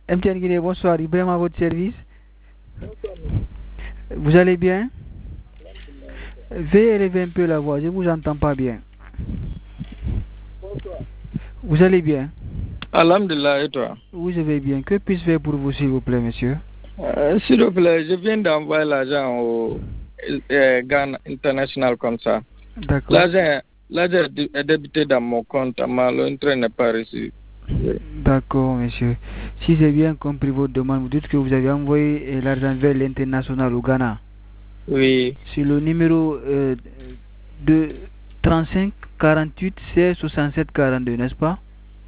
MTN Guinée, bonsoir. Ibrahim à votre service. Vous allez bien? Veuillez élever un peu la voix, je ne vous entends pas bien. Vous allez bien? Alhamdulillah, et toi? Oui, je vais bien. Que puis-je faire pour vous, s'il vous plaît, monsieur? S'il vous plaît, je viens d'envoyer l'argent au Ghana International comme ça. D'accord. L'argent est débité dans mon compte, mais l'entrée n'est pas reçu. D'accord, monsieur. Si j'ai bien compris votre demande, vous dites que vous avez envoyé l'argent vers l'international au Ghana. Oui. Sur le numéro de 35 48 16 67 42, n'est-ce pas?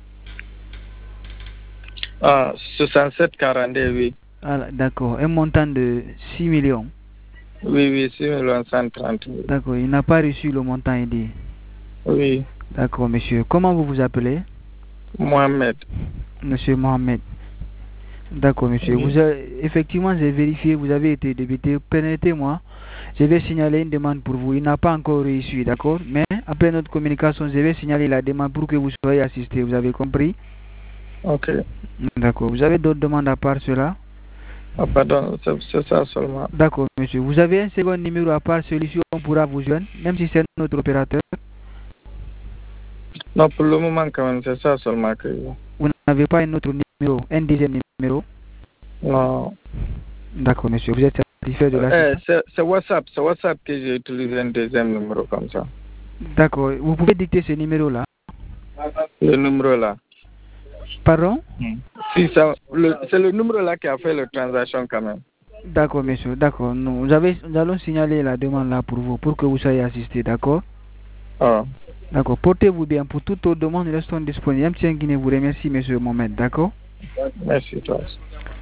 67 42, oui. Ah, d'accord. Un montant de 6 millions. Oui, 6 millions 130. Oui. D'accord. Il n'a pas reçu le montant aidé. Oui. D'accord, monsieur. Comment vous vous appelez? Mohamed. Monsieur Mohamed. D'accord, monsieur. Oui. Effectivement, j'ai vérifié, vous avez été débité. Permettez-moi, je vais signaler une demande pour vous. Il n'a pas encore reçu, d'accord? Mais après notre communication, je vais signaler la demande pour que vous soyez assisté. Vous avez compris? Ok. D'accord. Vous avez d'autres demandes à part cela? Pardon, c'est ça seulement. D'accord, monsieur. Vous avez un second numéro à part celui-ci, on pourra vous joindre, même si c'est notre opérateur? Non, pour le moment, quand même, c'est ça seulement que... Vous n'avez pas un autre numéro, un deuxième numéro? Non. D'accord, monsieur. Vous êtes satisfait de l'assistance? C'est WhatsApp que j'ai utilisé un deuxième numéro comme ça. D'accord. Vous pouvez dicter ce numéro-là? Le numéro là. Pardon? Si, c'est le numéro là qui a fait la transaction quand même. D'accord, monsieur. D'accord. Nous allons signaler la demande là pour vous, pour que vous soyez assisté, d'accord? Oh. D'accord. Portez-vous bien. Pour toute autre demande, nous restons disponibles. MTN Guinée vous remercie, monsieur Mohamed, d'accord? Merci, toi.